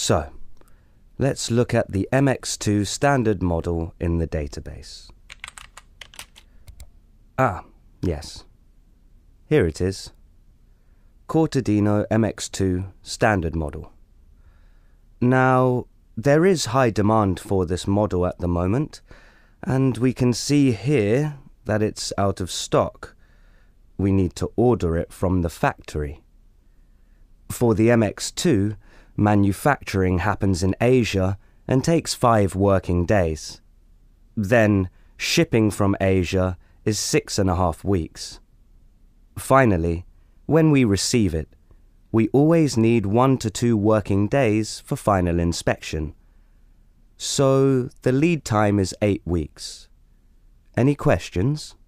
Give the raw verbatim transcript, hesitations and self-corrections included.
So, let's look at the M X two standard model in the database. Ah, yes. Here it is. Cortadino M X two standard model. Now, there is high demand for this model at the moment, and we can see here that it's out of stock. We need to order it from the factory. For the M X two, manufacturing happens in Asia and takes five working days. Then, shipping from Asia is six and a half weeks. Finally, when we receive it, we always need one to two working days for final inspection. So, the lead time is eight weeks. Any questions?